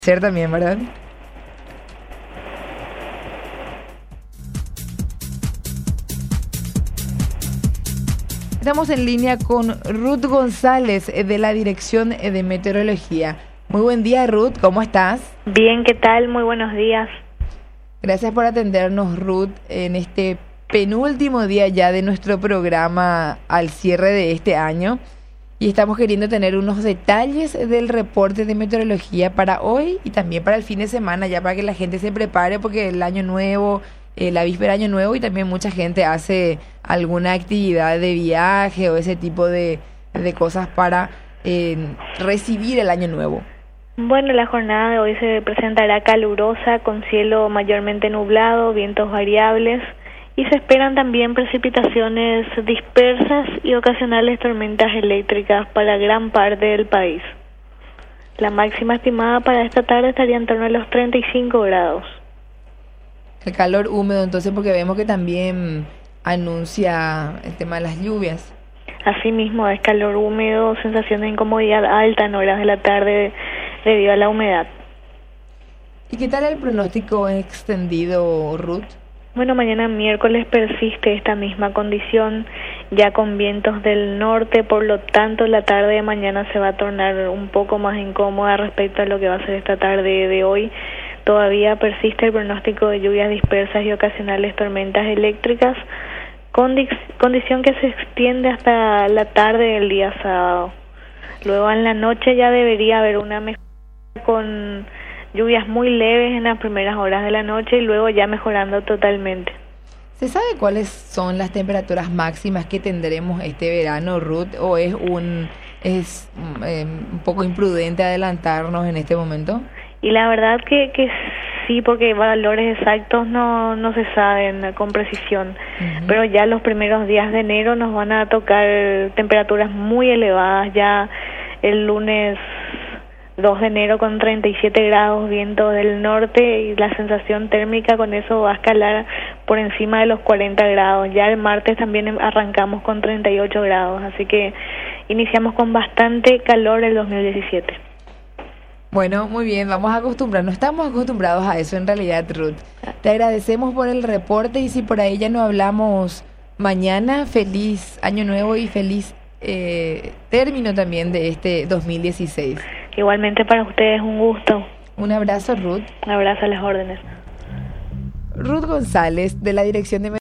Ser también, ¿verdad? Estamos en línea con Ruth González de la Dirección de Meteorología. Muy buen día, Ruth, ¿cómo estás? Bien, ¿qué tal? Muy buenos días. Gracias por atendernos, Ruth, en este penúltimo día ya de nuestro programa al cierre de este año. Y estamos queriendo tener unos detalles del reporte de meteorología para hoy y también para el fin de semana, ya para que la gente se prepare, porque el año nuevo, la víspera de año nuevo, y también mucha gente hace alguna actividad de viaje o ese tipo de cosas para recibir el año nuevo. Bueno, la jornada de hoy se presentará calurosa, con cielo mayormente nublado, vientos variables, y se esperan también precipitaciones dispersas y ocasionales tormentas eléctricas para gran parte del país. La máxima estimada para esta tarde estaría en torno a los 35 grados. El calor húmedo, entonces, porque vemos que también anuncia el tema de las lluvias. Asimismo, es calor húmedo, sensación de incomodidad alta en horas de la tarde debido a la humedad. ¿Y qué tal el pronóstico extendido, Ruth? Bueno, mañana miércoles persiste esta misma condición, ya con vientos del norte, por lo tanto la tarde de mañana se va a tornar un poco más incómoda respecto a lo que va a ser esta tarde de hoy. Todavía persiste el pronóstico de lluvias dispersas y ocasionales tormentas eléctricas, condición que se extiende hasta la tarde del día sábado. Luego en la noche ya debería haber una mejora con lluvias muy leves en las primeras horas de la noche y luego ya mejorando totalmente. ¿Se sabe cuáles son las temperaturas máximas que tendremos este verano, Ruth, o es un poco imprudente adelantarnos en este momento? Y la verdad que sí, porque valores exactos no se saben con precisión, pero ya los primeros días de enero nos van a tocar temperaturas muy elevadas, ya el lunes 2 de enero con 37 grados, viento del norte, y la sensación térmica con eso va a escalar por encima de los 40 grados. Ya el martes también arrancamos con 38 grados, así que iniciamos con bastante calor el 2017. Bueno, muy bien, vamos a acostumbrarnos. Estamos acostumbrados a eso en realidad, Ruth. Te agradecemos por el reporte y si por ahí ya no hablamos mañana, feliz año nuevo y feliz término también de este 2016. Igualmente para ustedes, un gusto. Un abrazo, Ruth. Un abrazo a las órdenes. Ruth González, de la Dirección de